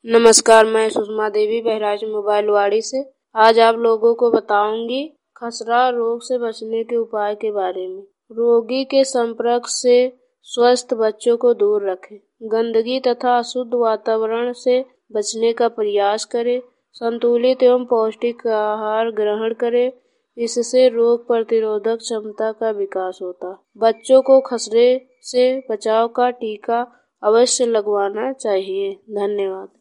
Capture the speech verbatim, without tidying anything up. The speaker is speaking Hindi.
नमस्कार, मैं सुषमा देवी बहराइच मोबाइलवाड़ी से। आज आप लोगों को बताऊंगी खसरा रोग से बचने के उपाय के बारे में। रोगी के संपर्क से स्वस्थ बच्चों को दूर रखें। गंदगी तथा अशुद्ध वातावरण से बचने का प्रयास करें। संतुलित एवं पौष्टिक आहार ग्रहण करें। इससे रोग प्रतिरोधक क्षमता का विकास होता। बच्चों को खसरे से बचाव का टीका अवश्य लगवाना चाहिए। धन्यवाद।